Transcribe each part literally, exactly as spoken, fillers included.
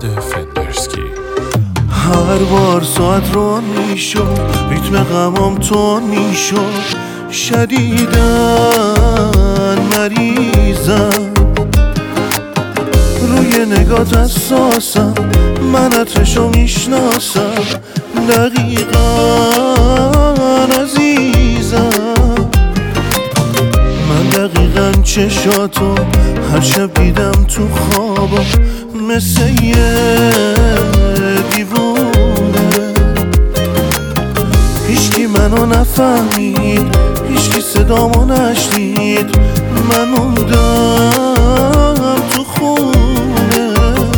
فرهاد فندرسکی. هر بار ساعت ران میشد ریتم غمام تون میشد، شدیدن مریضم روی نگات حساسم، من عطرشو میشناسم دقیقا عزیزم. من دقیقا چشاتو هر شب دیدم تو خوابم، مثل یه دیوونه. هیچکی منو نفهمید، هیچکی صدامو نشنید، من موندم تو خونه.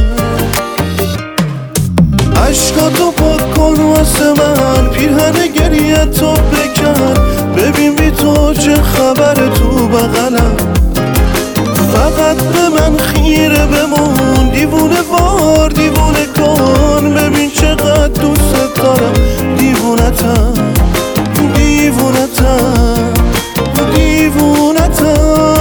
عشقاتو پاک کن واسه من، پیرهن گریه تو بکن، ببین بی تو چه خبره تو بغلم. فقط به من خیره بمون، دیوونه وار دیوونه کن، ببین چقدر دوست دارم. دیوونتم دیوونتم دیوونتم.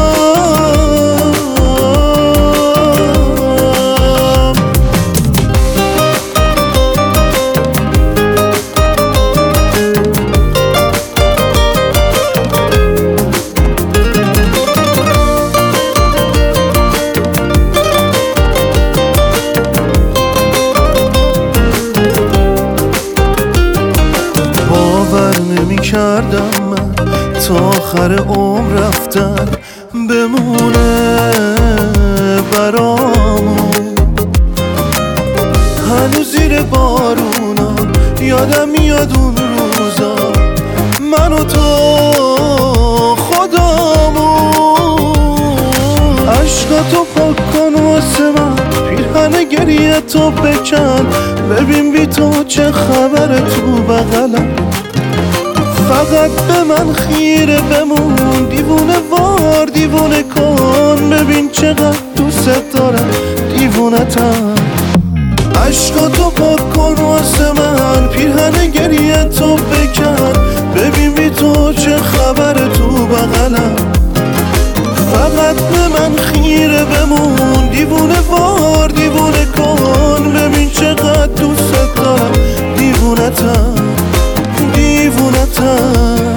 نمی کردم من تا آخر عمر رفتن بمونه برامون. هنوز زیر بارونا یادم میاد اون روزا، من و تو خدامون. عشقاتو پاک کن واسه من، پیرهن گریه تو بکن، ببین بی تو چه خبره تو بغلم. فقط به من خیره بمون، دیوونه وار دیوونه کن، ببین چقدر دوست دارم. دیوونتم. عشقاتو پاک کن واسه من، پیرهن گریه تو بکن، ببین بی تو چه خبره تو بغلم. فقط به من خیره بمون، دیوونه وار دیوونه کن، ببین چقدر دوست دارم. دیوونتم دیوونتم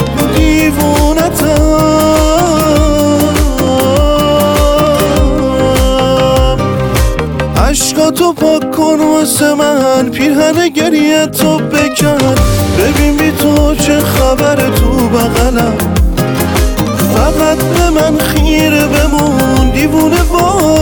دیوونتم. عشقاتو پاک کن واسه من، پیرهن گریه تو بکن، ببین بی تو چه خبره تو بغلم. فقط به من خیره بمون، دیوونه وار